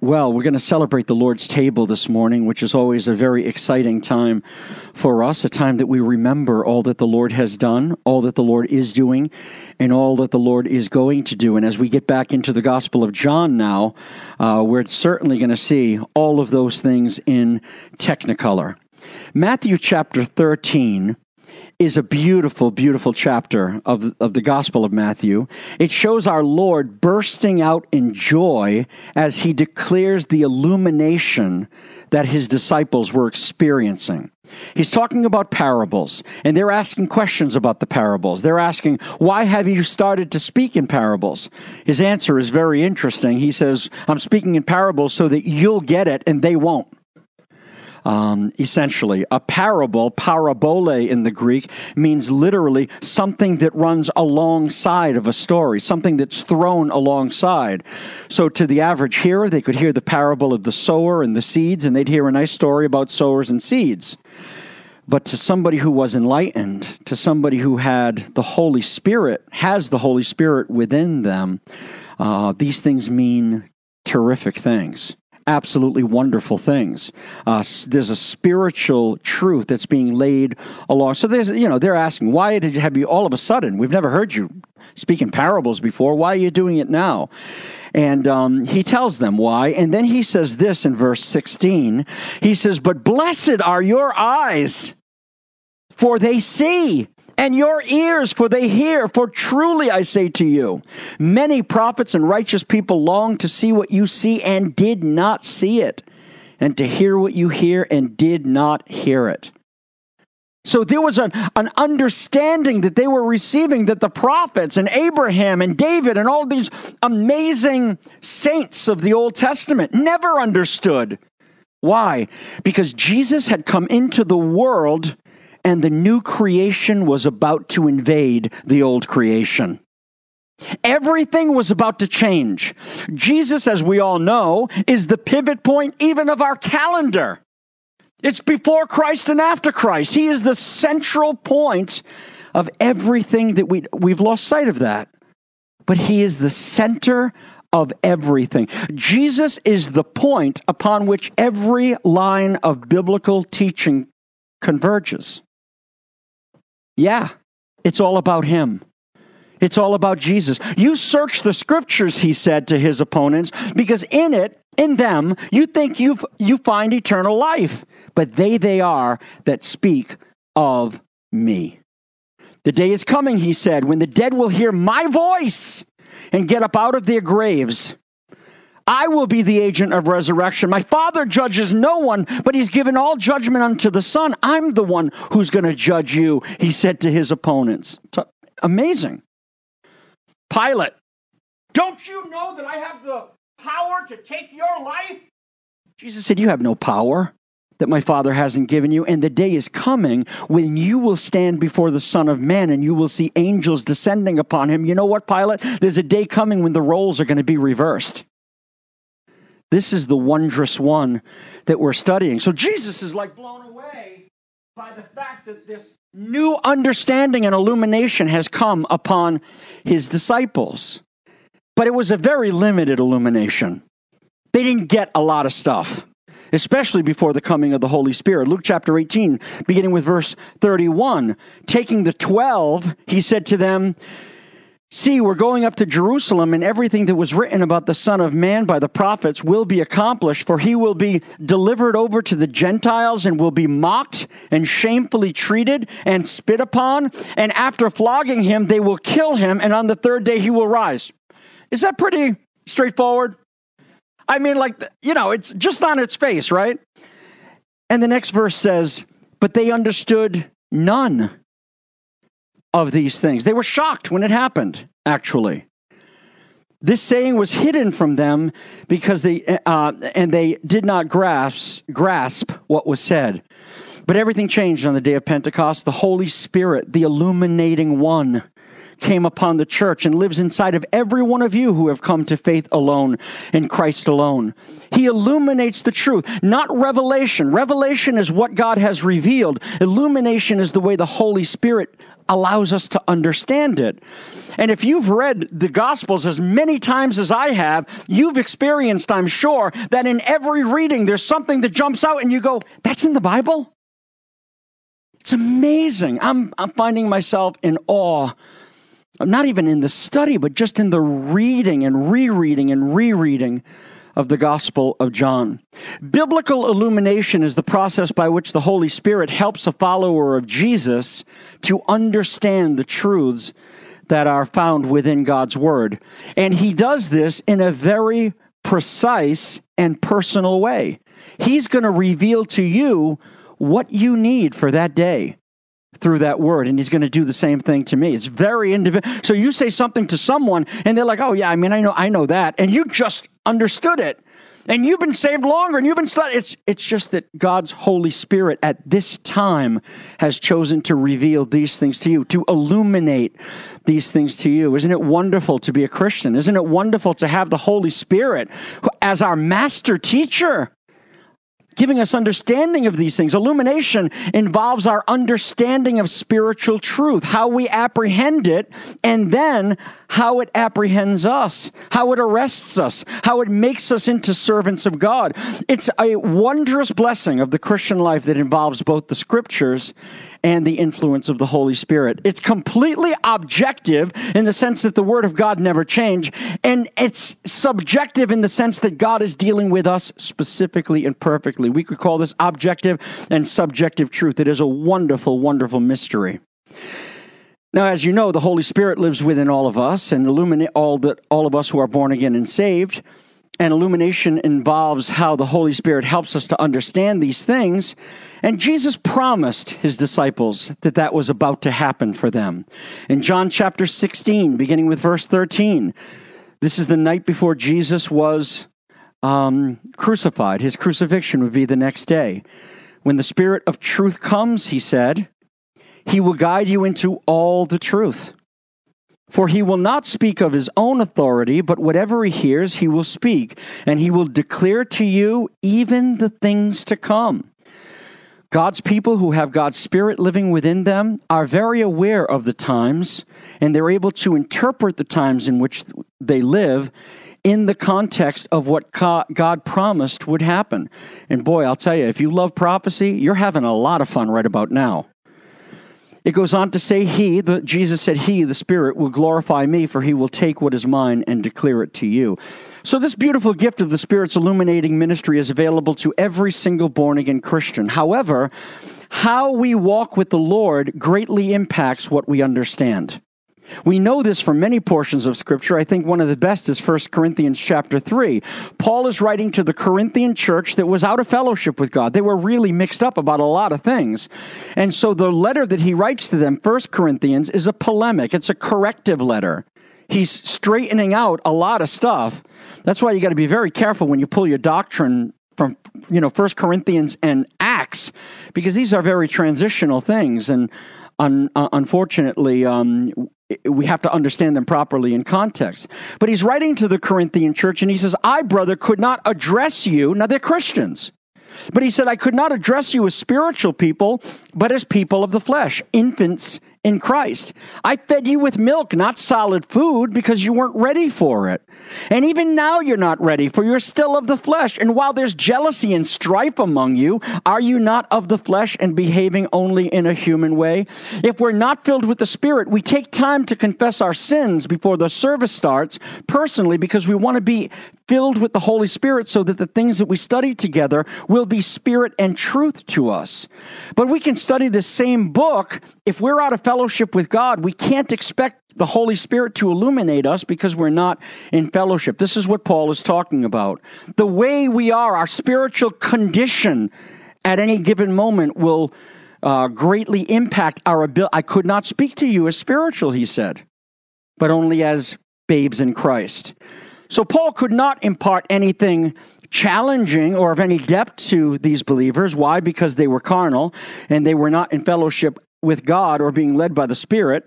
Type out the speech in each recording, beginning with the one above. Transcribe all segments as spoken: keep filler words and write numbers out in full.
Well, we're going to celebrate the Lord's table this morning, which is always a very exciting time for us, a time that we remember all that the Lord has done, all that the Lord is doing, and all that the Lord is going to do. And as we get back into the Gospel of John now, uh, we're certainly going to see all of those things in Technicolor. Matthew chapter thirteen is a beautiful, beautiful chapter of, of the Gospel of Matthew. It shows our Lord bursting out in joy as he declares the illumination that his disciples were experiencing. He's talking about parables, and they're asking questions about the parables. They're asking, why have you started to speak in parables? His answer is very interesting. He says, I'm speaking in parables so that you'll get it and they won't. Um, essentially, a parable, parabole in the Greek, means literally something that runs alongside of a story, something that's thrown alongside. So to the average hearer, they could hear the parable of the sower and the seeds, and they'd hear a nice story about sowers and seeds. But to somebody who was enlightened, to somebody who had the Holy Spirit, has the Holy Spirit within them, uh, these things mean terrific things. Absolutely wonderful things. Uh, there's a spiritual truth that's being laid along. So there's, you know, they're asking, why did you have you all of a sudden? We've never heard you speak in parables before. Why are you doing it now? And um, he tells them why. And then he says this in verse sixteen. He says, but blessed are your eyes, for they see, and your ears, for they hear. For truly I say to you, many prophets and righteous people long to see what you see and did not see it, and to hear what you hear and did not hear it. So there was an, an understanding that they were receiving that the prophets and Abraham and David and all these amazing saints of the Old Testament never understood. Why? Because Jesus had come into the world and the new creation was about to invade the old creation. Everything was about to change. Jesus, as we all know, is the pivot point even of our calendar. It's before Christ and after Christ. He is the central point of everything that we, we've lost sight of that. But he is the center of everything. Jesus is the point upon which every line of biblical teaching converges. Yeah, it's all about him. It's all about Jesus. You search the scriptures, he said to his opponents, because in it, in them, you think you you find eternal life. But they they are that speak of me. The day is coming, he said, when the dead will hear my voice and get up out of their graves. I will be the agent of resurrection. My Father judges no one, but he's given all judgment unto the Son. I'm the one who's going to judge you, he said to his opponents. It's amazing. Pilate, don't you know that I have the power to take your life? Jesus said, you have no power that my Father hasn't given you, and the day is coming when you will stand before the Son of Man and you will see angels descending upon him. You know what, Pilate? There's a day coming when the roles are going to be reversed. This is the wondrous one that we're studying. So Jesus is like blown away by the fact that this new understanding and illumination has come upon his disciples. But it was a very limited illumination. They didn't get a lot of stuff, especially before the coming of the Holy Spirit. Luke chapter eighteen, beginning with verse thirty-one. Taking the twelve, he said to them, see, we're going up to Jerusalem, and everything that was written about the Son of Man by the prophets will be accomplished, for he will be delivered over to the Gentiles and will be mocked and shamefully treated and spit upon. And after flogging him, they will kill him, and on the third day he will rise. Is that pretty straightforward? I mean, like, you know, it's just on its face, right? And the next verse says, but they understood none of these things. They were shocked when it happened, actually. This saying was hidden from them because they, uh, and they did not grasp, grasp what was said. But everything changed on the day of Pentecost. The Holy Spirit, the illuminating one, came upon the church and lives inside of every one of you who have come to faith alone in Christ alone. He illuminates the truth, not revelation. Revelation is what God has revealed. Illumination is the way the Holy Spirit allows us to understand it. And if you've read the Gospels as many times as I have, you've experienced, I'm sure, that in every reading there's something that jumps out and you go, that's in the Bible? It's amazing. I'm, I'm finding myself in awe, not even in the study, but just in the reading and rereading and rereading of the Gospel of John. Biblical illumination is the process by which the Holy Spirit helps a follower of Jesus to understand the truths that are found within God's Word. And he does this in a very precise and personal way. He's going to reveal to you what you need for that day through that word, and he's going to do the same thing to me. It's very individual. So you say something to someone, and they're like, oh yeah, I mean, I know, I know that, and you just understood it, and you've been saved longer, and you've been studying. It's, it's just that God's Holy Spirit at this time has chosen to reveal these things to you, to illuminate these things to you. Isn't it wonderful to be a Christian? Isn't it wonderful to have the Holy Spirit as our master teacher, giving us understanding of these things? Illumination involves our understanding of spiritual truth, how we apprehend it, and then how it apprehends us, how it arrests us, how it makes us into servants of God. It's a wondrous blessing of the Christian life that involves both the Scriptures and the influence of the Holy Spirit. It's completely objective in the sense that the Word of God never changed, and it's subjective in the sense that God is dealing with us specifically and perfectly. We could call this objective and subjective truth. It is a wonderful, wonderful mystery. Now, as you know, the Holy Spirit lives within all of us and illuminate all that all of us who are born again and saved. And illumination involves how the Holy Spirit helps us to understand these things. And Jesus promised his disciples that that was about to happen for them. In John chapter sixteen, beginning with verse thirteen, this is the night before Jesus was um, crucified. His crucifixion would be the next day. When the Spirit of truth comes, he said, he will guide you into all the truth. For he will not speak of his own authority, but whatever he hears, he will speak, and he will declare to you even the things to come. God's people who have God's Spirit living within them are very aware of the times, and they're able to interpret the times in which they live in the context of what God promised would happen. And boy, I'll tell you, if you love prophecy, you're having a lot of fun right about now. It goes on to say, he, the, Jesus said, he, the Spirit, will glorify me, for he will take what is mine and declare it to you. So this beautiful gift of the Spirit's illuminating ministry is available to every single born-again Christian. However, how we walk with the Lord greatly impacts what we understand. We know this from many portions of Scripture. I think one of the best is First Corinthians chapter three. Paul is writing to the Corinthian church that was out of fellowship with God. They were really mixed up about a lot of things. And so the letter that he writes to them, First Corinthians, is a polemic. It's a corrective letter. He's straightening out a lot of stuff. That's why you got to be very careful when you pull your doctrine from, you know, First Corinthians and Acts, because these are very transitional things. And un- uh, unfortunately, um, we have to understand them properly in context. But he's writing to the Corinthian church, and he says, I, brother, could not address you. Now, they're Christians. But he said, I could not address you as spiritual people, but as people of the flesh, infants in Christ. I fed you with milk, not solid food, because you weren't ready for it. And even now you're not ready, for you're still of the flesh. And while there's jealousy and strife among you, are you not of the flesh and behaving only in a human way? If we're not filled with the Spirit, we take time to confess our sins before the service starts, personally, because we want to be filled with the Holy Spirit so that the things that we study together will be spirit and truth to us. But we can study the same book. If we're out of fellowship with God, we can't expect the Holy Spirit to illuminate us because we're not in fellowship. This is what Paul is talking about. The way we are, our spiritual condition at any given moment will uh, greatly impact our ability. I could not speak to you as spiritual, he said, but only as babes in Christ. So Paul could not impart anything challenging or of any depth to these believers. Why? Because they were carnal and they were not in fellowship with God or being led by the Spirit.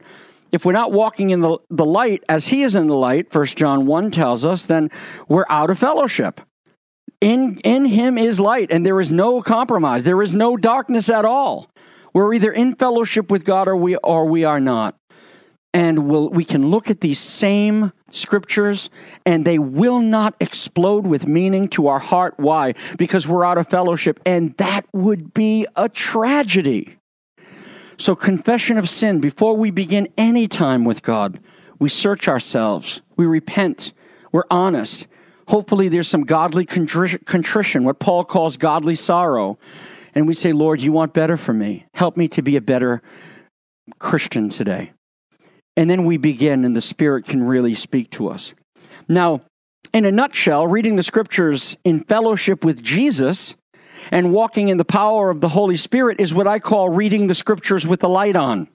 if we're not walking in the, the light as he is in the light, First John one tells us, then we're out of fellowship. In, in him is light, and there is no compromise. There is no darkness at all. We're either in fellowship with God or we, or we are not. And we'll, we can look at these same scriptures, and they will not explode with meaning to our heart. Why? Because we're out of fellowship, and that would be a tragedy. So confession of sin, before we begin any time with God, we search ourselves, we repent, we're honest. Hopefully there's some godly contrition, what Paul calls godly sorrow. And we say, Lord, you want better for me. Help me to be a better Christian today. And then we begin, and the Spirit can really speak to us. Now, in a nutshell, reading the scriptures in fellowship with Jesus and walking in the power of the Holy Spirit is what I call reading the scriptures with the light on.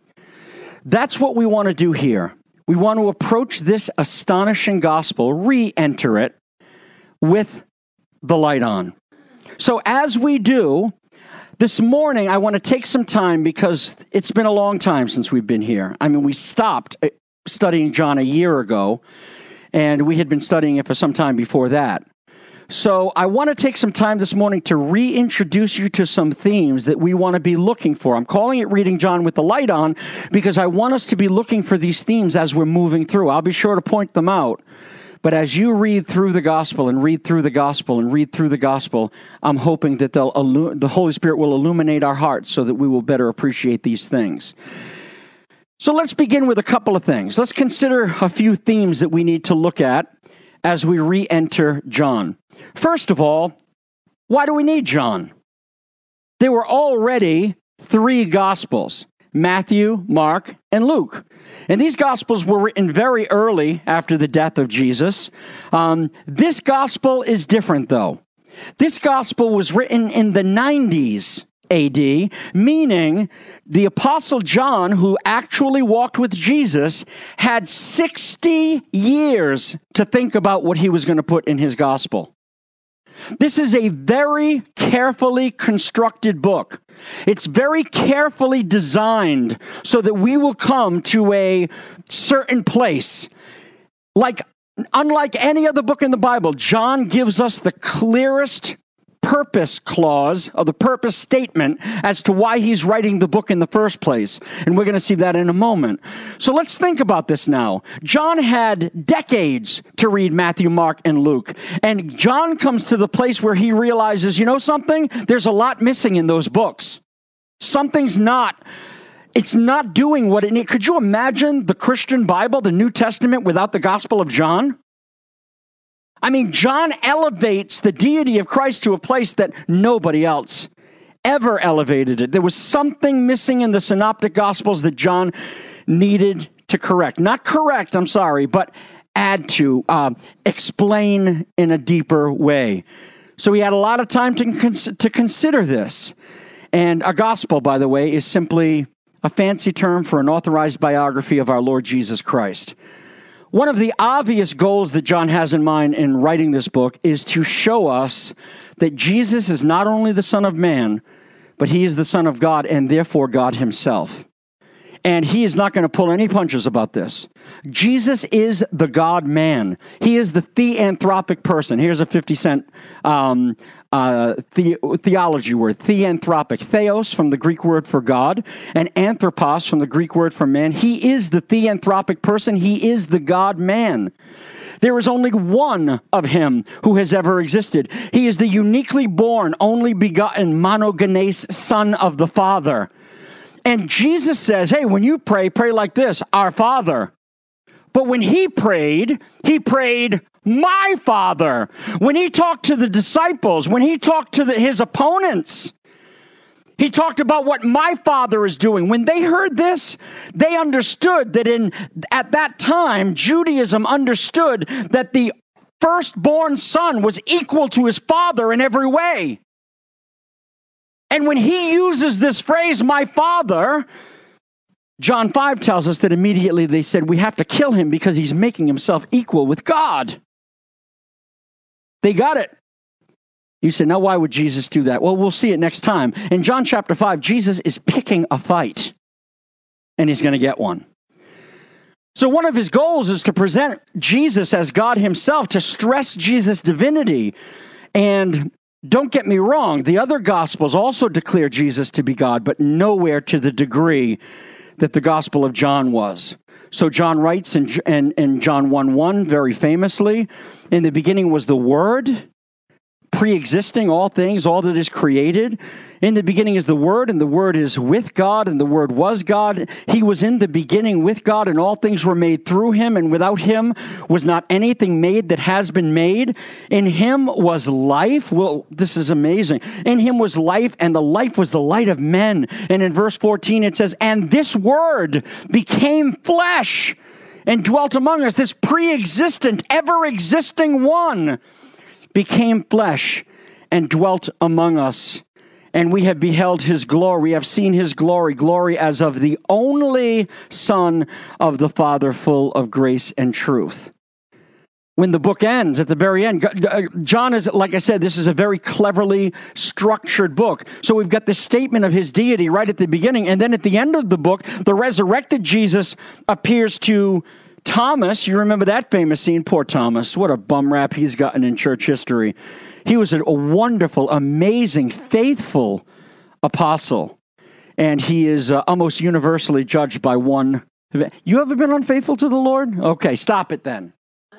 That's what we want to do here. We want to approach this astonishing gospel, re-enter it with the light on. So as we do, this morning, I want to take some time because it's been a long time since we've been here. I mean, we stopped studying John a year ago, and we had been studying it for some time before that. So I want to take some time this morning to reintroduce you to some themes that we want to be looking for. I'm calling it Reading John with the Light On because I want us to be looking for these themes as we're moving through. I'll be sure to point them out. But as you read through the gospel and read through the gospel and read through the gospel, I'm hoping that they'll illu- the Holy Spirit will illuminate our hearts so that we will better appreciate these things. So let's begin with a couple of things. Let's consider a few themes that we need to look at as we re-enter John. First of all, why do we need John? There were already three gospels, Matthew, Mark, and Luke. And these Gospels were written very early after the death of Jesus. Um, this Gospel is different, though. This Gospel was written in the nineties A D, meaning the Apostle John, who actually walked with Jesus, had sixty years to think about what he was going to put in his Gospel. This is a very carefully constructed book. It's very carefully designed so that we will come to a certain place. Like, unlike any other book in the Bible, John gives us the clearest purpose clause, or the purpose statement as to why he's writing the book in the first place. And we're going to see that in a moment. So let's think about this now. John had decades to read Matthew, Mark, and Luke. And John comes to the place where he realizes, you know something? There's a lot missing in those books. Something's not, it's not doing what it needs. Could you imagine the Christian Bible, the New Testament, without the Gospel of John? I mean, John elevates the deity of Christ to a place that nobody else ever elevated it. There was something missing in the synoptic gospels that John needed to correct. Not correct, I'm sorry, but add to, uh, explain in a deeper way. So he had a lot of time to, cons- to consider this. And a gospel, by the way, is simply a fancy term for an authorized biography of our Lord Jesus Christ. One of the obvious goals that John has in mind in writing this book is to show us that Jesus is not only the Son of Man, but he is the Son of God and therefore God himself. And he is not going to pull any punches about this. Jesus is the God-man. He is the theanthropic person. Here's a fifty cent um, uh, the, theology word, theanthropic. Theos from the Greek word for God, and anthropos from the Greek word for man. He is the theanthropic person. He is the God-man. There is only one of him who has ever existed. He is the uniquely born, only begotten, monogenes Son of the Father. And Jesus says, hey, when you pray, pray like this, our Father. But when he prayed, he prayed, my Father. When he talked to the disciples, when he talked to the, his opponents, he talked about what my Father is doing. When they heard this, they understood that in at that time, Judaism understood that the firstborn son was equal to his father in every way. And when he uses this phrase, my Father, John five tells us that immediately they said, we have to kill him because he's making himself equal with God. They got it. You said, now why would Jesus do that? Well, we'll see it next time. In John chapter five, Jesus is picking a fight, and he's going to get one. So one of his goals is to present Jesus as God himself, to stress Jesus' divinity. And don't get me wrong, the other Gospels also declare Jesus to be God, but nowhere to the degree that the Gospel of John was. So John writes in, in, in John one one very famously, in the beginning was the Word, pre-existing all things, all that is created. In the beginning is the Word, and the Word is with God, and the Word was God. He was in the beginning with God, and all things were made through him, and without him was not anything made that has been made. In him was life. Well, this is amazing. In him was life, and the life was the light of men. And in verse fourteen it says, and this Word became flesh and dwelt among us. This pre-existent, ever-existing one became flesh and dwelt among us. And we have beheld his glory. We have seen his glory, glory as of the only Son of the Father, full of grace and truth. When the book ends, at the very end, John is, like I said, this is a very cleverly structured book. So we've got the statement of his deity right at the beginning. And then at the end of the book, the resurrected Jesus appears to Thomas. You remember that famous scene? Poor Thomas. What a bum rap he's gotten in church history. He was a wonderful, amazing, faithful apostle. And he is uh, almost universally judged by one. You ever been unfaithful to the Lord? Okay, stop it then.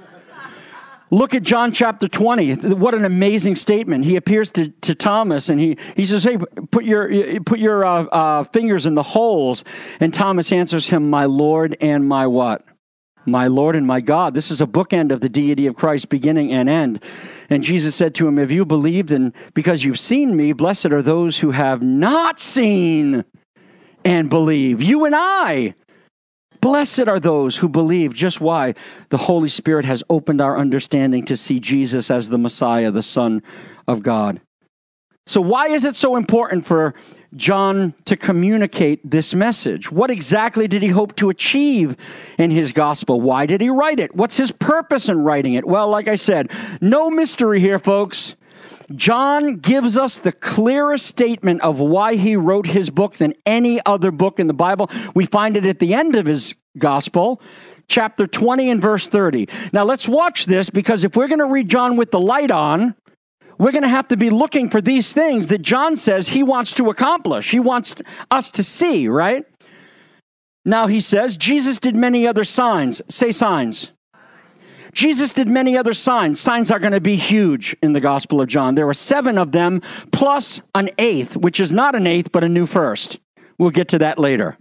Look at John chapter twenty. What an amazing statement. He appears to, to Thomas and he, he says, hey, put your, put your uh, uh, fingers in the holes. And Thomas answers him, my Lord and my what? My Lord and my God. This is a bookend of the deity of Christ, beginning and end. And Jesus said to him, have you believed? And because you've seen me, blessed are those who have not seen and believe. You and I. Blessed are those who believe. Just why? The Holy Spirit has opened our understanding to see Jesus as the Messiah, the Son of God. So why is it so important for John to communicate this message? What exactly did he hope to achieve in his gospel? Why did he write it? What's his purpose in writing it? Well, like I said, no mystery here, folks. John gives us the clearest statement of why he wrote his book than any other book in the Bible. We find it at the end of his gospel, chapter twenty and verse thirty. Now let's watch this, because if we're going to read John with the light on, we're going to have to be looking for these things that John says he wants to accomplish. He wants us to see, right? Now he says, Jesus did many other signs. Say signs. Jesus did many other signs. Signs are going to be huge in the Gospel of John. There are seven of them, plus an eighth, which is not an eighth, but a new first. We'll get to that later.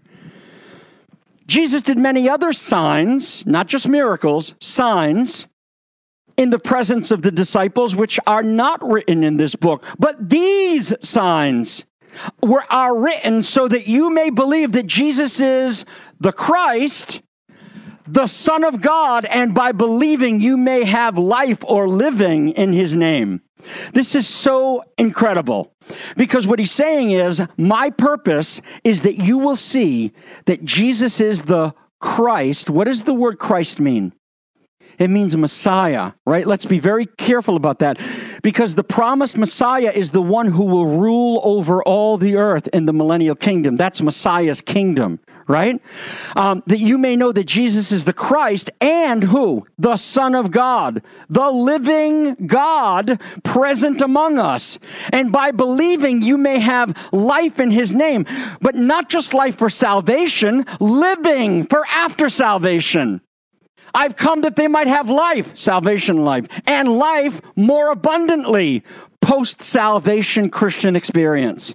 Jesus did many other signs, not just miracles, signs, in the presence of the disciples, which are not written in this book. But these signs were are written so that you may believe that Jesus is the Christ, the Son of God, and by believing you may have life or living in his name. This is so incredible, because what he's saying is, my purpose is that you will see that Jesus is the Christ. What does the word Christ mean? It means Messiah, right? Let's be very careful about that, because the promised Messiah is the one who will rule over all the earth in the millennial kingdom. That's Messiah's kingdom, right? Um, that you may know that Jesus is the Christ, and who? The Son of God, the living God present among us. And by believing, you may have life in his name, but not just life for salvation, living for after salvation. I've come that they might have life, salvation life, and life more abundantly, post-salvation Christian experience.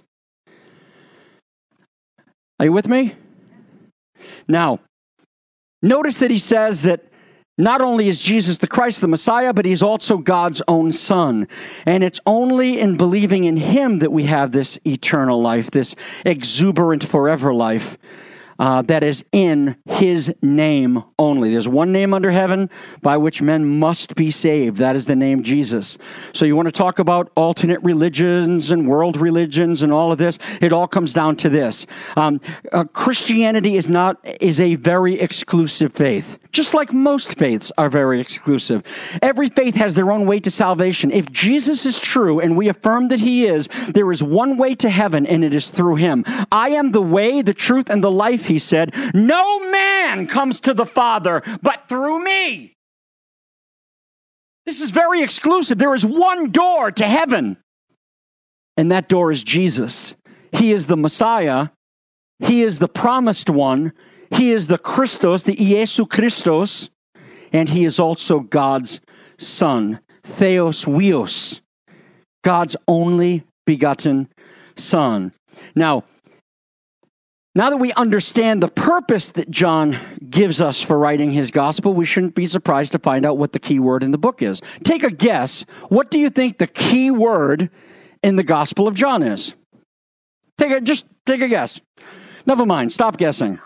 Are you with me? Now, notice that he says that not only is Jesus the Christ, the Messiah, but he's also God's own Son. And it's only in believing in him that we have this eternal life, this exuberant forever life. Uh, that is in his name only. There's one name under heaven by which men must be saved. That is the name Jesus. So you want to talk about alternate religions and world religions and all of this? It all comes down to this. Um, uh, Christianity is not is a very exclusive faith, just like most faiths are very exclusive. Every faith has their own way to salvation. If Jesus is true and we affirm that he is, there is one way to heaven, and it is through him. I am the way, the truth, and the life, he said, "No man comes to the Father but through me." This is very exclusive. There is one door to heaven, and that door is Jesus. He is the Messiah. He is the promised one. He is the Christos, the Iesu Christos, and he is also God's Son, Theos Huios, God's only begotten Son. Now, now that we understand the purpose that John gives us for writing his gospel, we shouldn't be surprised to find out what the key word in the book is. Take a guess. What do you think the key word in the Gospel of John is? Take a, just take a guess. Never mind. Stop guessing.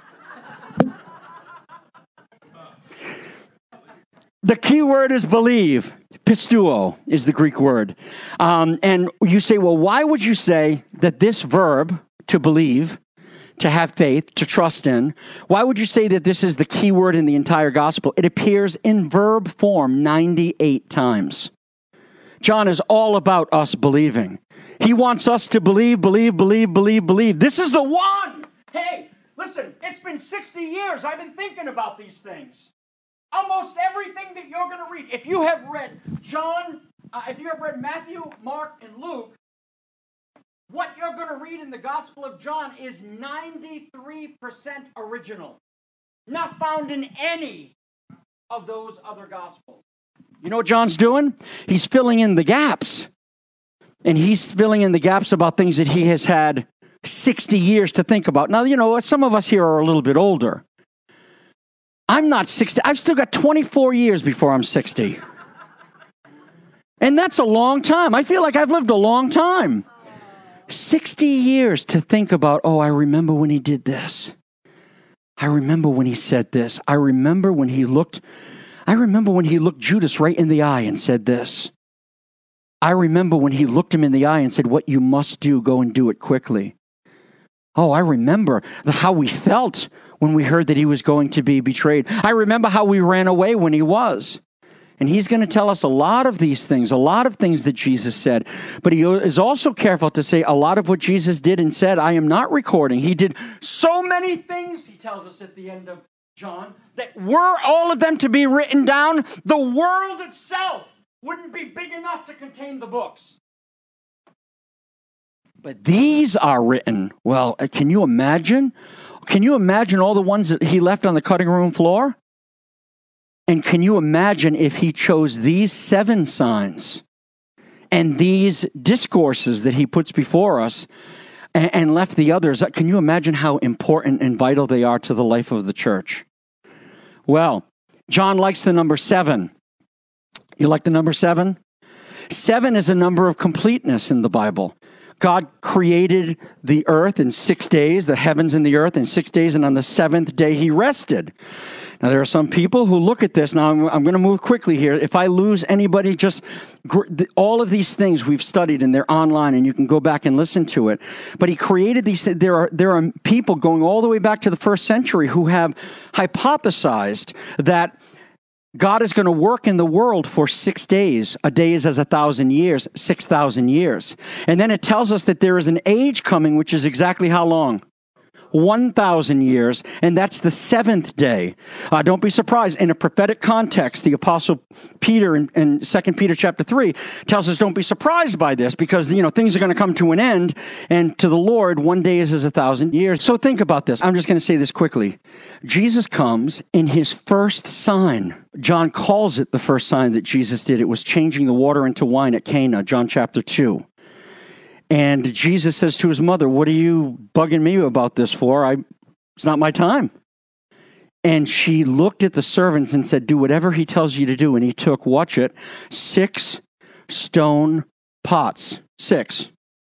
The key word is believe. Pistuo is the Greek word. Um, and you say, well, why would you say that this verb, to believe, to have faith, to trust in, why would you say that this is the key word in the entire gospel? It appears in verb form ninety-eight times. John is all about us believing. He wants us to believe, believe, believe, believe, believe. This is the one. Hey, listen, it's been sixty years. I've been thinking about these things. Almost everything that you're going to read. If you have read John, uh, if you have read Matthew, Mark, and Luke, what you're going to read in the Gospel of John is ninety-three percent original. Not found in any of those other Gospels. You know what John's doing? He's filling in the gaps. And he's filling in the gaps about things that he has had sixty years to think about. Now, you know, some of us here are a little bit older. I'm not sixty. I've still got twenty-four years before I'm sixty. And that's a long time. I feel like I've lived a long time. sixty years to think about, oh, I remember when he did this. I remember when he said this. I remember when he looked, I remember when he looked Judas right in the eye and said this. I remember when he looked him in the eye and said, what you must do, go and do it quickly. Oh, I remember how we felt when we heard that he was going to be betrayed. I remember how we ran away when he was. And he's going to tell us a lot of these things, a lot of things that Jesus said. But he is also careful to say a lot of what Jesus did and said, I am not recording. He did so many things, he tells us at the end of John, that were all of them to be written down, the world itself wouldn't be big enough to contain the books. But these are written. Well, can you imagine? Can you imagine all the ones that he left on the cutting room floor? And can you imagine if he chose these seven signs and these discourses that he puts before us and, and left the others? Can you imagine how important and vital they are to the life of the church? Well, John likes the number seven. You like the number seven? Seven is a number of completeness in the Bible. God created the earth in six days, the heavens and the earth in six days, and on the seventh day he rested. Now, there are some people who look at this. Now, I'm, I'm going to move quickly here. If I lose anybody, just gr- all of these things we've studied, and they're online, and you can go back and listen to it. But he created these. There are there are people going all the way back to the first century who have hypothesized that God is going to work in the world for six days. A day is as a thousand years, six thousand years. And then it tells us that there is an age coming, which is exactly how long? one thousand years, and that's the seventh day. Uh, don't be surprised. In a prophetic context, the Apostle Peter in, in Second Peter chapter three tells us don't be surprised by this because, you know, things are going to come to an end, and to the Lord, one day is as a thousand years. So think about this. I'm just going to say this quickly. Jesus comes in his first sign. John calls it the first sign that Jesus did. It was changing the water into wine at Cana, John chapter two. And Jesus says to his mother, what are you bugging me about this for? I, it's not my time. And she looked at the servants and said, do whatever he tells you to do. And he took, watch it, six stone pots. Six.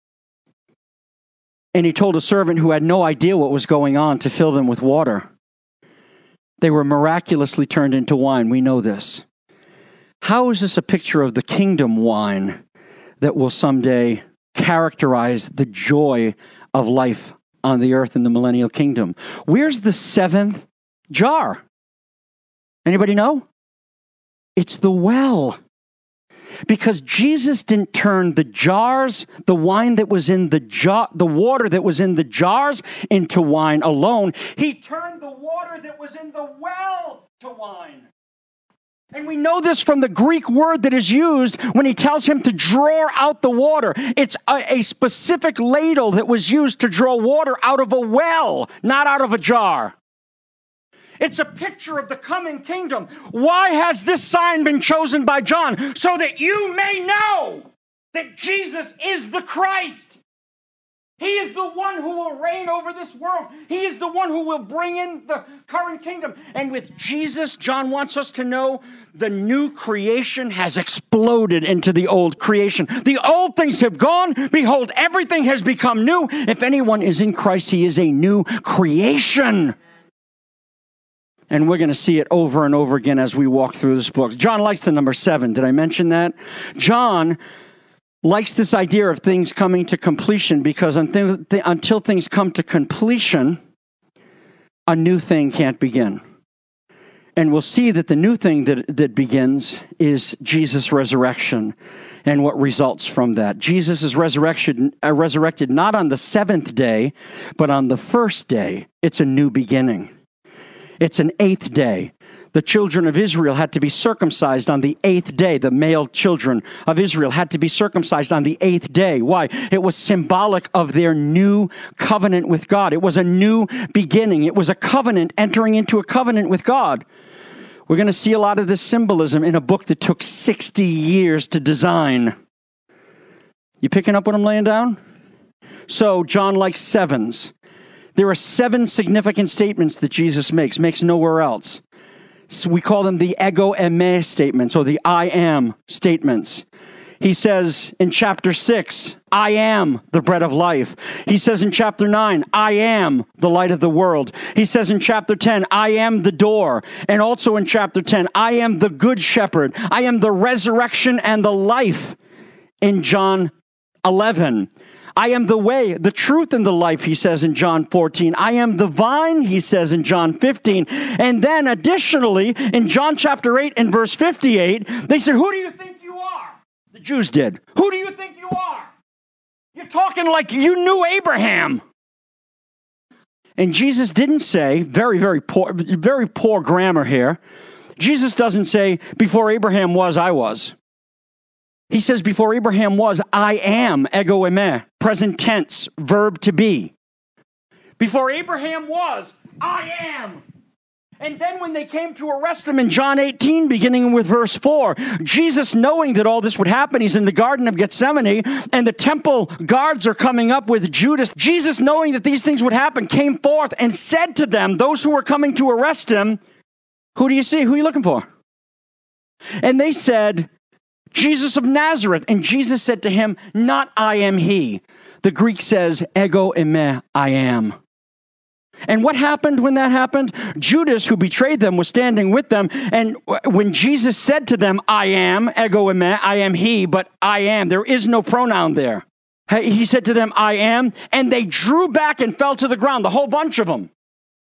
And he told a servant who had no idea what was going on to fill them with water. They were miraculously turned into wine. We know this. How is this a picture of the kingdom wine that will someday characterize the joy of life on the earth in the millennial kingdom? Where's the seventh jar? Anybody know? It's the well. Because Jesus didn't turn the jars, the wine that was in the jar, the water that was in the jars into wine alone. He turned the water that was in the well to wine. And we know this from the Greek word that is used when he tells him to draw out the water. It's a, a specific ladle that was used to draw water out of a well, not out of a jar. It's a picture of the coming kingdom. Why has this sign been chosen by John? So that you may know that Jesus is the Christ. He is the one who will reign over this world. He is the one who will bring in the current kingdom. And with Jesus, John wants us to know the new creation has exploded into the old creation. The old things have gone. Behold, everything has become new. If anyone is in Christ, he is a new creation. And we're going to see it over and over again as we walk through this book. John likes the number seven. Did I mention that? John likes this idea of things coming to completion because until, until things come to completion, a new thing can't begin. And we'll see that the new thing that, that begins is Jesus' resurrection and what results from that. Jesus is resurrection, uh, resurrected not on the seventh day, but on the first day. It's a new beginning. It's an eighth day. The children of Israel had to be circumcised on the eighth day. The male children of Israel had to be circumcised on the eighth day. Why? It was symbolic of their new covenant with God. It was a new beginning. It was a covenant entering into a covenant with God. We're going to see a lot of this symbolism in a book that took sixty years to design. You picking up what I'm laying down? So John likes sevens. There are seven significant statements that Jesus makes, makes nowhere else. So we call them the ego eimi statements, or the I am statements. He says in chapter six, I am the bread of life. He says in chapter nine, I am the light of the world. He says in chapter ten, I am the door. And also in chapter ten, I am the good shepherd. I am the resurrection and the life. In John eleven, I am the way, the truth, and the life, he says in John fourteen. I am the vine, he says in John fifteen. And then additionally, in John chapter eight and verse fifty-eight, they said, who do you think you are? The Jews did. Who do you think you are? You're talking like you knew Abraham. And Jesus didn't say, very, very poor, very poor grammar here. Jesus doesn't say, before Abraham was, I was. He says, before Abraham was, I am, ego eimi, present tense, verb to be. Before Abraham was, I am. And then when they came to arrest him in John eighteen, beginning with verse four, Jesus, knowing that all this would happen, he's in the Garden of Gethsemane, and the temple guards are coming up with Judas. Jesus, knowing that these things would happen, came forth and said to them, those who were coming to arrest him, who do you see? Who are you looking for? And they said, Jesus of Nazareth. And Jesus said to him, not I am he. The Greek says, ego eimi, I am. And what happened when that happened? Judas, who betrayed them, was standing with them. And when Jesus said to them, I am, ego eimi, I am he, but I am, there is no pronoun there. He said to them, I am, and they drew back and fell to the ground, the whole bunch of them.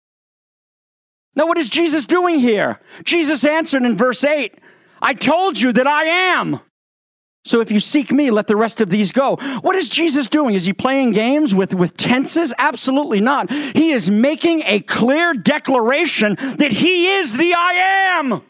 Now, what is Jesus doing here? Jesus answered in verse eight, I told you that I am. So if you seek me, let the rest of these go. What is Jesus doing? Is he playing games with, with tenses? Absolutely not. He is making a clear declaration that he is the I am.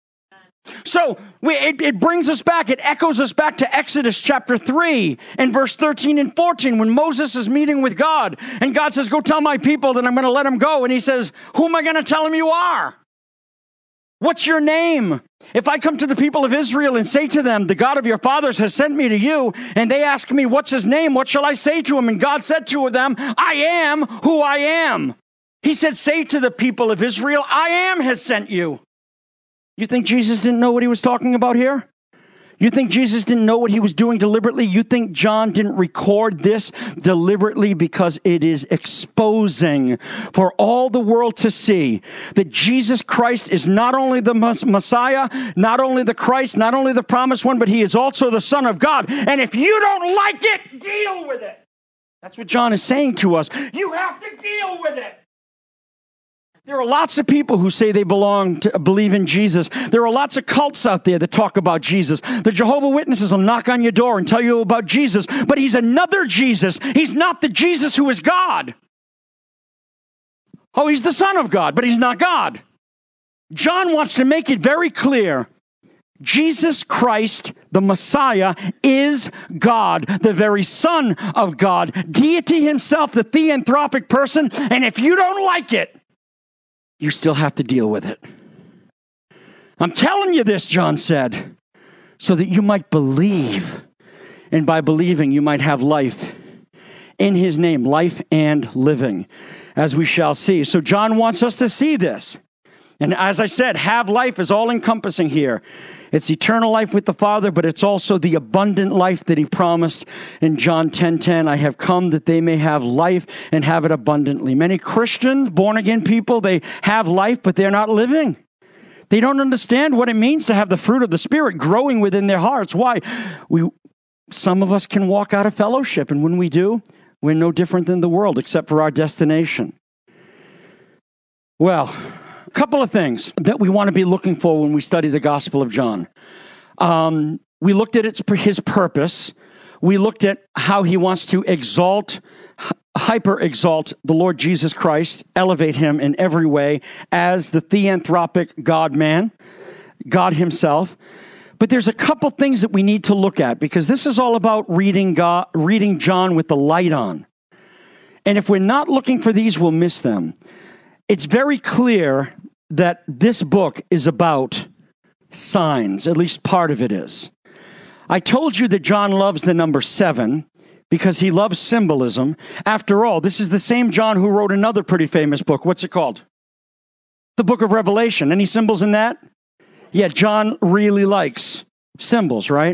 So we, it, it brings us back, it echoes us back to Exodus chapter three and verse thirteen and fourteen when Moses is meeting with God. And God says, go tell my people that I'm going to let them go. And he says, who am I going to tell them you are? What's your name? If I come to the people of Israel and say to them, the God of your fathers has sent me to you, and they ask me, what's his name? What shall I say to him? And God said to them, I am who I am. He said, say to the people of Israel, I am has sent you. You think Jesus didn't know what he was talking about here? You think Jesus didn't know what he was doing deliberately? You think John didn't record this deliberately because it is exposing for all the world to see that Jesus Christ is not only the Messiah, not only the Christ, not only the promised one, but he is also the Son of God. And if you don't like it, deal with it. That's what John is saying to us. You have to deal with it. There are lots of people who say they belong to believe in Jesus. There are lots of cults out there that talk about Jesus. The Jehovah Witnesses will knock on your door and tell you about Jesus, but he's another Jesus. He's not the Jesus who is God. Oh, he's the Son of God, but he's not God. John wants to make it very clear. Jesus Christ, the Messiah, is God, the very Son of God, deity himself, the theanthropic person, and if you don't like it, you still have to deal with it. I'm telling you this, John said, so that you might believe. And by believing, you might have life in his name, life and living, as we shall see. So John wants us to see this. And as I said, have life is all encompassing here. It's eternal life with the Father, but it's also the abundant life that he promised in John ten ten. I have come that they may have life and have it abundantly. Many Christians, born-again people, they have life, but they're not living. They don't understand what it means to have the fruit of the Spirit growing within their hearts. Why? We, some of us can walk out of fellowship, and when we do, we're no different than the world, except for our destination. Well, a couple of things that we want to be looking for when we study the Gospel of John. Um, we looked at its, his purpose. We looked at how he wants to exalt, hyper-exalt the Lord Jesus Christ, elevate him in every way as the theanthropic God-man, God himself. But there's a couple things that we need to look at, because this is all about reading God, reading John with the light on. And if we're not looking for these, we'll miss them. It's very clear that this book is about signs, at least part of it is. I told you that John loves the number seven because he loves symbolism. After all, this is the same John who wrote another pretty famous book. What's it called? The Book of Revelation. Any symbols in that? Yeah, John really likes symbols, right?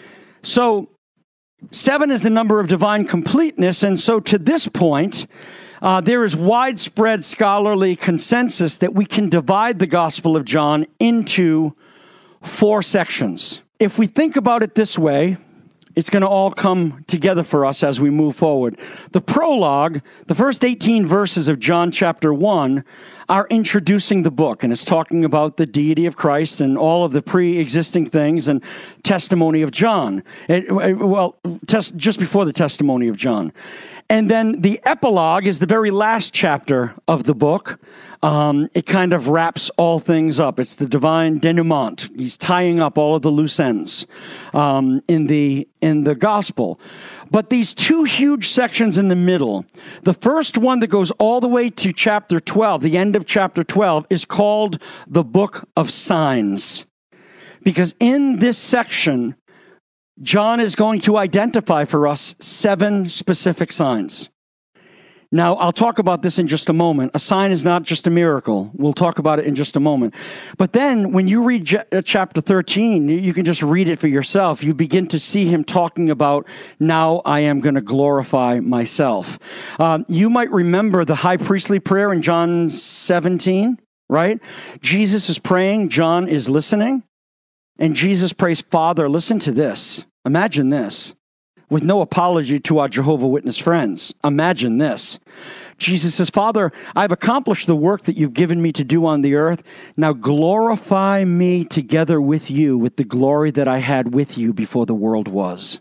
So seven is the number of divine completeness, and so to this point, Uh, there is widespread scholarly consensus that we can divide the Gospel of John into four sections. If we think about it this way, it's going to all come together for us as we move forward. The prologue, the first eighteen verses of John chapter one, are introducing the book, and it's talking about the deity of Christ and all of the pre-existing things and testimony of John. It, well, test, just before the testimony of John. And then the epilogue is the very last chapter of the book. Um, it kind of wraps all things up. It's the divine denouement. He's tying up all of the loose ends um, in the in the gospel. But these two huge sections in the middle, the first one that goes all the way to chapter twelve, the end of chapter twelve, is called the Book of Signs. Because in this section, John is going to identify for us seven specific signs. Now, I'll talk about this in just a moment. A sign is not just a miracle. We'll talk about it in just a moment. But then, when you read chapter thirteen, you can just read it for yourself. You begin to see him talking about, now I am going to glorify myself. Um, you might remember the high priestly prayer in John seventeen, right? Jesus is praying, John is listening. And Jesus prays, Father, listen to this. Imagine this. With no apology to our Jehovah Witness friends. Imagine this. Jesus says, Father, I've accomplished the work that you've given me to do on the earth. Now glorify me together with you with the glory that I had with you before the world was.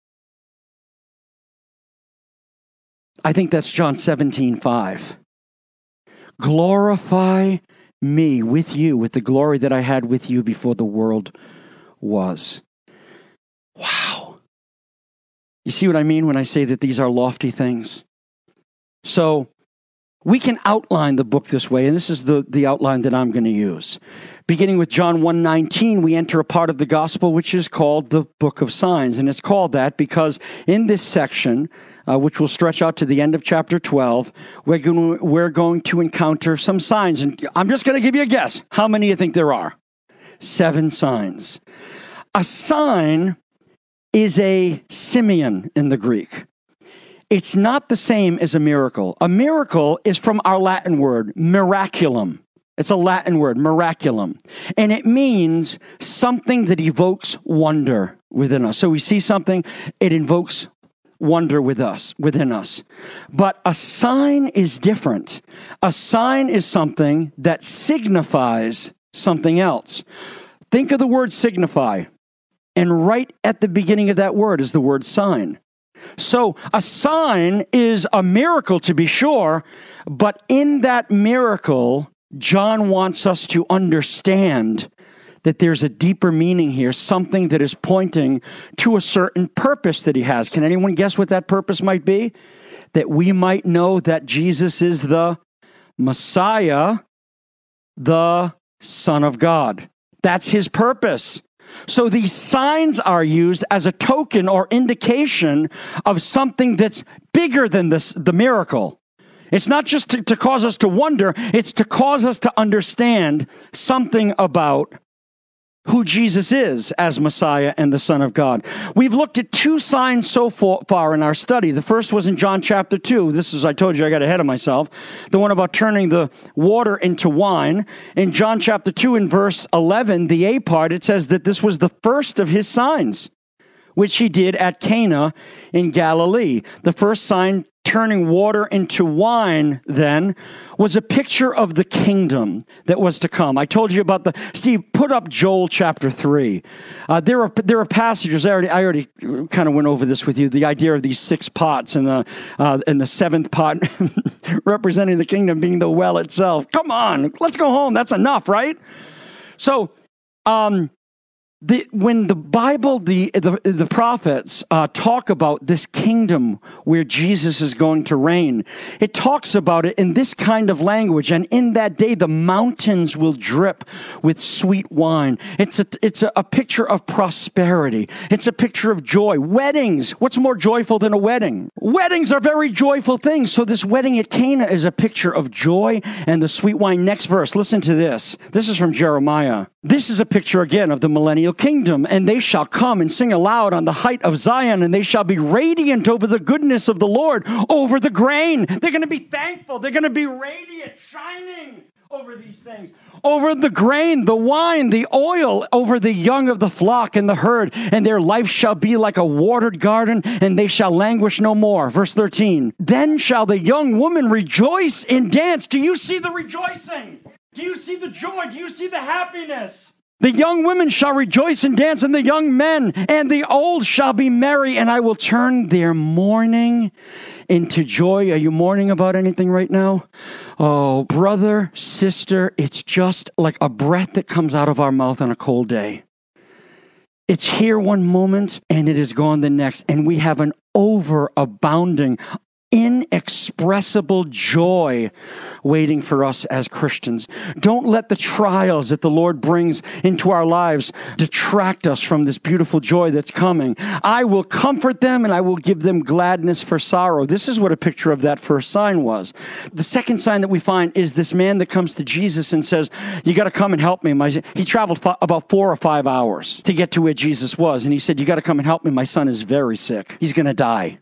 I think that's John seventeen five. Glorify me with you with the glory that I had with you before the world was. Wow. You see what I mean when I say that these are lofty things? So we can outline the book this way, and this is the, the outline that I'm going to use. Beginning with John one nineteen, we enter a part of the gospel which is called the Book of Signs. And it's called that because in this section, uh, which will stretch out to the end of chapter twelve, we're going, to, we're going to encounter some signs. And I'm just going to give you a guess. How many do you think there are? Seven signs. A sign is a Simeon in the Greek. It's not the same as a miracle. A miracle is from our Latin word, miraculum. It's a Latin word, miraculum. And it means something that evokes wonder within us. So we see something, it invokes wonder with us, within us. But a sign is different. A sign is something that signifies something else. Think of the word signify. And right at the beginning of that word is the word sign. So a sign is a miracle to be sure, but in that miracle, John wants us to understand that there's a deeper meaning here, something that is pointing to a certain purpose that he has. Can anyone guess what that purpose might be? That we might know that Jesus is the Messiah, the Son of God. That's his purpose. So these signs are used as a token or indication of something that's bigger than this, the miracle. It's not just to, to cause us to wonder, it's to cause us to understand something about who Jesus is as Messiah and the Son of God. We've looked at two signs so far in our study. The first was in John chapter two. This is, I told you I got ahead of myself. The one about turning the water into wine. In John chapter two in verse eleven, the A part, it says that this was the first of his signs, which he did at Cana in Galilee. The first sign, turning water into wine, then, was a picture of the kingdom that was to come. I told you about the, Steve, put up Joel chapter three. Uh, there are there are passages, I already, I already kind of went over this with you, the idea of these six pots and the, uh, and the seventh pot representing the kingdom being the well itself. Come on, let's go home. That's enough, right? So, um, The, when the Bible, the the, the prophets uh, talk about this kingdom where Jesus is going to reign, it talks about it in this kind of language. And in that day, the mountains will drip with sweet wine. It's a it's a, a picture of prosperity. It's a picture of joy. Weddings. What's more joyful than a wedding? Weddings are very joyful things. So this wedding at Cana is a picture of joy and the sweet wine. Next verse. Listen to this. This is from Jeremiah. This is a picture again of the millennial kingdom. And they shall come and sing aloud on the height of Zion, and they shall be radiant over the goodness of the Lord, over the grain. They're going to be thankful. They're going to be radiant, shining over these things. Over the grain, the wine, the oil, over the young of the flock and the herd. And their life shall be like a watered garden, and they shall languish no more. Verse thirteen. Then shall the young woman rejoice and dance. Do you see the rejoicing? Do you see the joy? Do you see the happiness? The young women shall rejoice and dance, and the young men and the old shall be merry, and I will turn their mourning into joy. Are you mourning about anything right now? Oh, brother, sister, it's just like a breath that comes out of our mouth on a cold day. It's here one moment, and it is gone the next, and we have an overabounding, inexpressible joy waiting for us as Christians. Don't let the trials that the Lord brings into our lives detract us from this beautiful joy that's coming. I will comfort them, and I will give them gladness for sorrow. This is what a picture of that first sign was. The second sign that we find is this man that comes to Jesus and says, you got to come and help me. My, he traveled f- about four or five hours to get to where Jesus was. And he said, you got to come and help me. My son is very sick. He's going to die.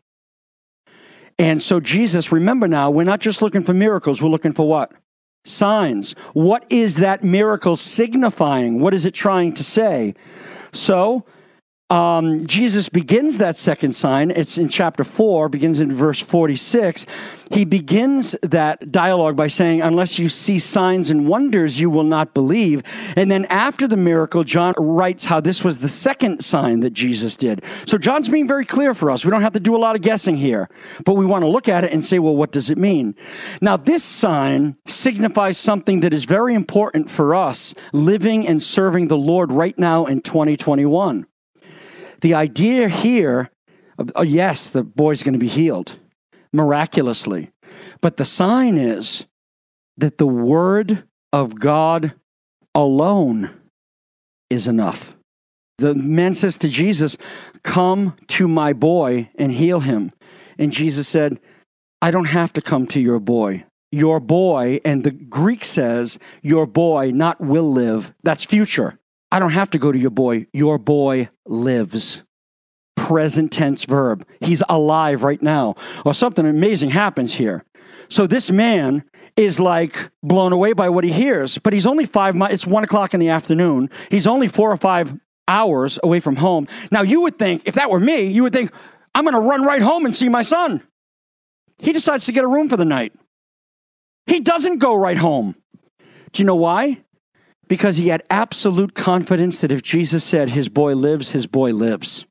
And so Jesus, remember now, we're not just looking for miracles. We're looking for what? Signs. What is that miracle signifying? What is it trying to say? So, um, Jesus begins that second sign. It's in chapter four, begins in verse forty-six. He begins that dialogue by saying, unless you see signs and wonders, you will not believe. And then after the miracle, John writes how this was the second sign that Jesus did. So John's being very clear for us. We don't have to do a lot of guessing here, but we want to look at it and say, well, what does it mean? Now, this sign signifies something that is very important for us living and serving the Lord right now in twenty twenty-one. The idea here, oh, yes, the boy's going to be healed miraculously. But the sign is that the word of God alone is enough. The man says to Jesus, come to my boy and heal him. And Jesus said, I don't have to come to your boy. Your boy, and the Greek says, your boy not will live. That's future. I don't have to go to your boy. Your boy lives. Present tense verb. He's alive right now. Well, something amazing happens here. So this man is like blown away by what he hears, but he's only five miles. It's one o'clock in the afternoon. He's only four or five hours away from home. Now, you would think, if that were me, you would think, I'm going to run right home and see my son. He decides to get a room for the night. He doesn't go right home. Do you know why? Because he had absolute confidence that if Jesus said his boy lives, his boy lives.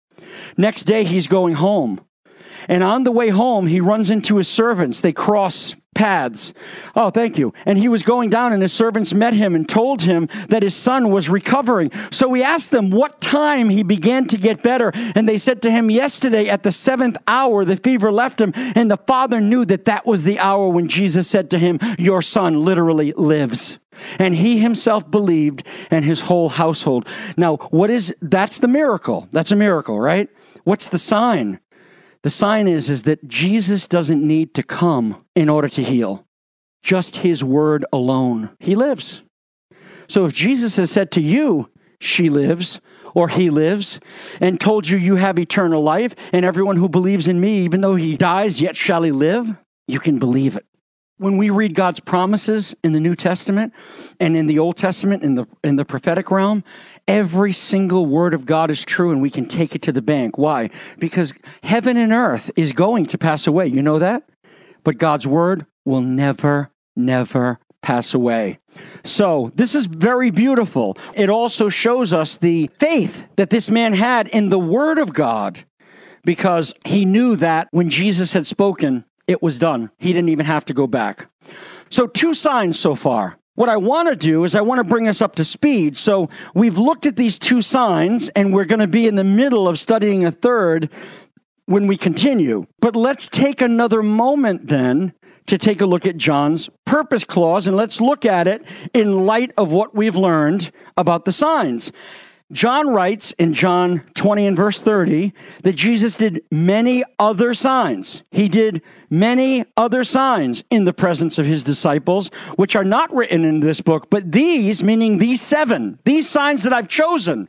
Next day, he's going home. And on the way home, he runs into his servants. They cross paths. Oh, thank you. And he was going down, and his servants met him and told him that his son was recovering. So he asked them what time he began to get better. And they said to him, yesterday at the seventh hour, the fever left him. And the father knew that that was the hour when Jesus said to him, your son literally lives. And he himself believed, and his whole household. Now, what is, that's the miracle. That's a miracle, right? What's the sign? The sign is, is that Jesus doesn't need to come in order to heal. Just his word alone. He lives. So if Jesus has said to you, she lives, or he lives, and told you you have eternal life, and everyone who believes in me, even though he dies, yet shall he live, you can believe it. When we read God's promises in the New Testament and in the Old Testament, in the in the prophetic realm, every single word of God is true, and we can take it to the bank. Why? Because heaven and earth is going to pass away. You know that? But God's word will never, never pass away. So this is very beautiful. It also shows us the faith that this man had in the word of God, because he knew that when Jesus had spoken, it was done. He didn't even have to go back. So two signs so far. What I want to do is I want to bring us up to speed. So we've looked at these two signs, and we're going to be in the middle of studying a third when we continue. But let's take another moment then to take a look at John's purpose clause, and let's look at it in light of what we've learned about the signs. John writes in John twenty and verse thirty that Jesus did many other signs. He did many other signs in the presence of his disciples, which are not written in this book, but these, meaning these seven, these signs that I've chosen,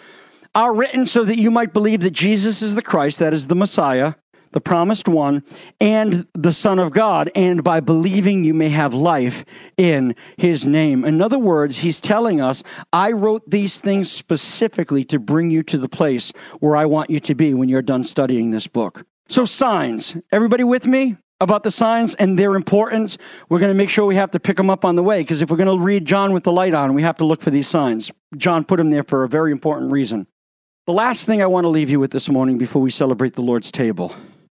are written so that you might believe that Jesus is the Christ, that is the Messiah, the promised one, and the Son of God, and by believing you may have life in his name. In other words, he's telling us, I wrote these things specifically to bring you to the place where I want you to be when you're done studying this book. So signs, everybody with me about the signs and their importance? We're going to make sure we have to pick them up on the way, because if we're going to read John with the light on, we have to look for these signs. John put them there for a very important reason. The last thing I want to leave you with this morning before we celebrate the Lord's table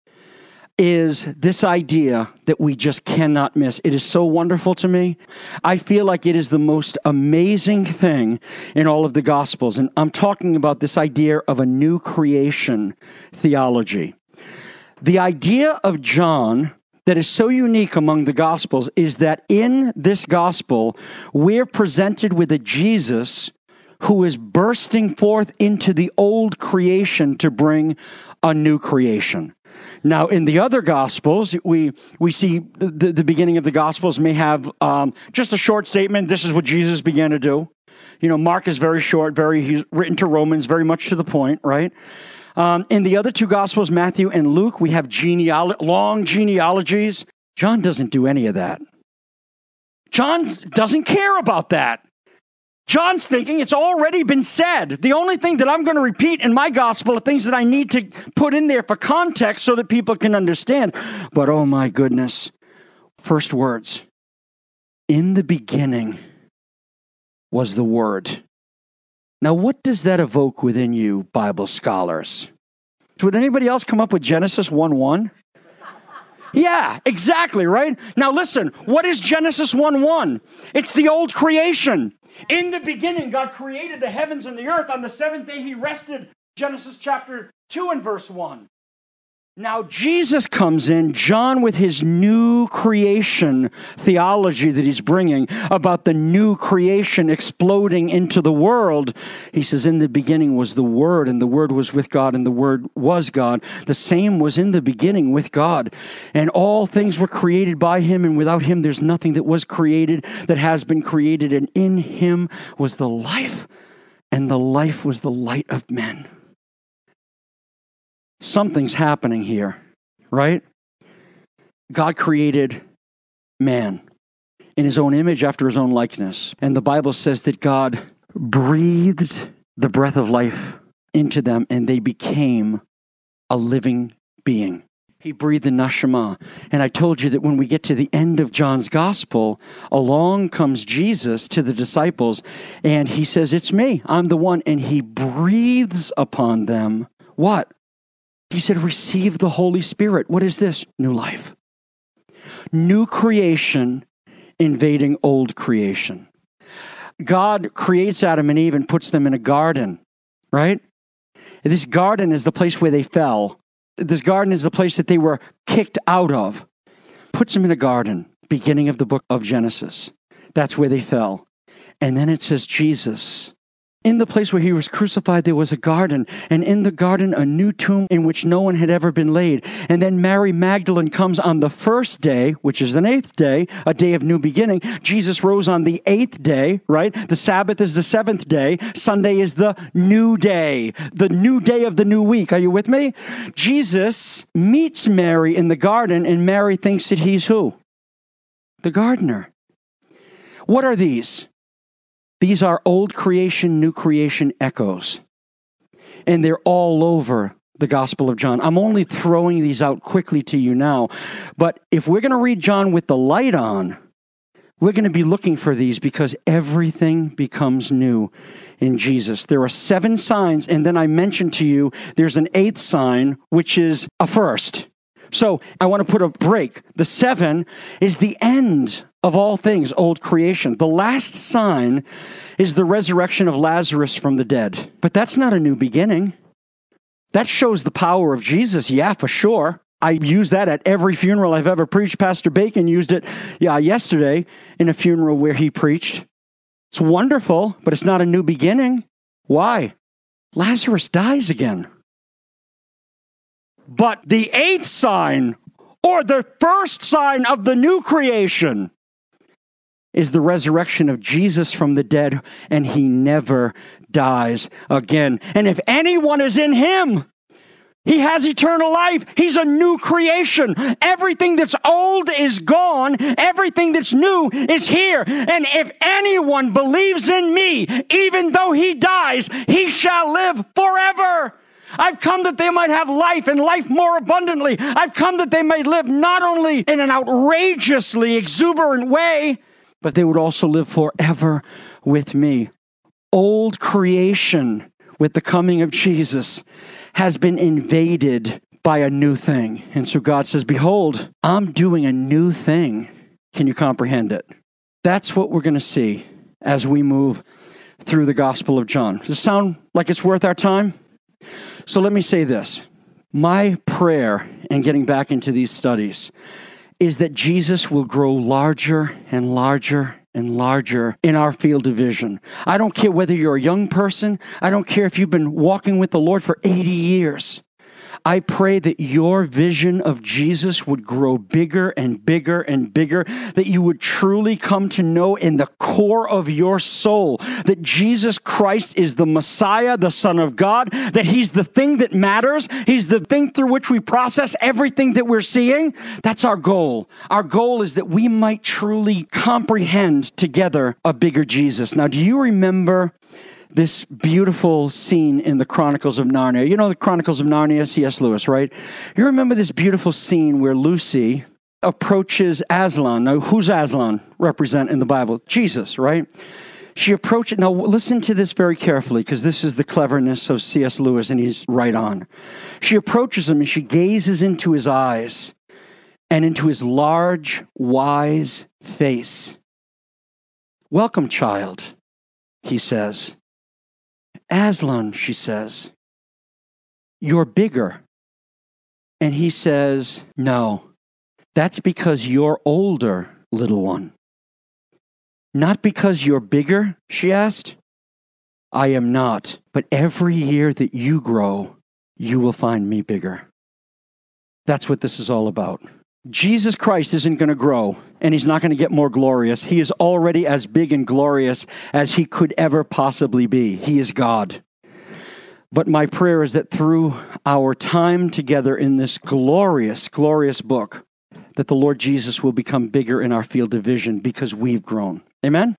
is this idea that we just cannot miss. It is so wonderful to me. I feel like it is the most amazing thing in all of the Gospels. And I'm talking about this idea of a new creation theology. The idea of John that is so unique among the Gospels is that in this Gospel, we're presented with a Jesus who is bursting forth into the old creation to bring a new creation. Now, in the other Gospels, we we see the, the beginning of the Gospels may have um, just a short statement. This is what Jesus began to do. You know, Mark is very short, very he's written to Romans, very much to the point, right? Um, in the other two Gospels, Matthew and Luke, we have genealo- long genealogies. John doesn't do any of that. John doesn't care about that. John's thinking it's already been said. The only thing that I'm going to repeat in my gospel are things that I need to put in there for context so that people can understand. But oh my goodness, first words. In the beginning was the Word. Now, what does that evoke within you, Bible scholars? Would anybody else come up with Genesis one one? Yeah, exactly, right? Now listen, what is Genesis one one? It's the old creation. In the beginning, God created the heavens and the earth. On the seventh day, he rested. Genesis chapter two and verse one. Now, Jesus comes in, John with his new creation theology that he's bringing about the new creation exploding into the world. He says, in the beginning was the Word, and the Word was with God, and the Word was God. The same was in the beginning with God. And all things were created by him, and without him there's nothing that was created that has been created. And in him was the life, and the life was the light of men. Something's happening here, right? God created man in his own image after his own likeness. And the Bible says that God breathed the breath of life into them and they became a living being. He breathed the neshama. And I told you that when we get to the end of John's gospel, along comes Jesus to the disciples, and he says, it's me, I'm the one. And he breathes upon them. What? He said, receive the Holy Spirit. What is this? New life. New creation invading old creation. God creates Adam and Eve and puts them in a garden, right? This garden is the place where they fell. This garden is the place that they were kicked out of. Puts them in a garden, beginning of the book of Genesis. That's where they fell. And then it says Jesus. In the place where he was crucified, there was a garden. And in the garden, a new tomb in which no one had ever been laid. And then Mary Magdalene comes on the first day, which is an eighth day, a day of new beginning. Jesus rose on the eighth day, right? The Sabbath is the seventh day. Sunday is the new day, the new day of the new week. Are you with me? Jesus meets Mary in the garden, and Mary thinks that he's who? The gardener. What are these? These are old creation, new creation echoes. And they're all over the Gospel of John. I'm only throwing these out quickly to you now. But if we're going to read John with the light on, we're going to be looking for these because everything becomes new in Jesus. There are seven signs, and then I mentioned to you there's an eighth sign, which is a first. So I want to put a break. The seven is the end of all things, old creation. The last sign is the resurrection of Lazarus from the dead. But that's not a new beginning. That shows the power of Jesus, yeah, for sure. I use that at every funeral I've ever preached. Pastor Bacon used it yeah, yesterday in a funeral where he preached. It's wonderful, but it's not a new beginning. Why? Lazarus dies again. But the eighth sign, or the first sign of the new creation, is the resurrection of Jesus from the dead, and he never dies again. And if anyone is in him, he has eternal life. He's a new creation. Everything that's old is gone. Everything that's new is here. And if anyone believes in me, even though he dies, he shall live forever. I've come that they might have life and life more abundantly. I've come that they may live not only in an outrageously exuberant way, but they would also live forever with me. Old creation, with the coming of Jesus, has been invaded by a new thing. And so God says, behold, I'm doing a new thing. Can you comprehend it? That's what we're going to see as we move through the Gospel of John. Does it sound like it's worth our time? So let me say this. My prayer in getting back into these studies is that Jesus will grow larger and larger and larger in our field of vision. I don't care whether you're a young person. I don't care if you've been walking with the Lord for eighty years. I pray that your vision of Jesus would grow bigger and bigger and bigger, that you would truly come to know in the core of your soul that Jesus Christ is the Messiah, the Son of God, that he's the thing that matters. He's the thing through which we process everything that we're seeing. That's our goal. Our goal is that we might truly comprehend together a bigger Jesus. Now, do you remember this beautiful scene in the Chronicles of Narnia? You know the Chronicles of Narnia, C S Lewis, right? You remember this beautiful scene where Lucy approaches Aslan. Now, who's Aslan represent in the Bible? Jesus, right? She approaches, now listen to this very carefully, because this is the cleverness of C S Lewis, and he's right on. She approaches him and she gazes into his eyes and into his large, wise face. Welcome, child, he says. Aslan, she says, you're bigger. And he says, no, that's because you're older, little one. Not because you're bigger, she asked. I am not, but every year that you grow, you will find me bigger. That's what this is all about. Jesus Christ isn't going to grow, and he's not going to get more glorious. He is already as big and glorious as he could ever possibly be. He is God. But my prayer is that through our time together in this glorious, glorious book, that the Lord Jesus will become bigger in our field of vision because we've grown. Amen?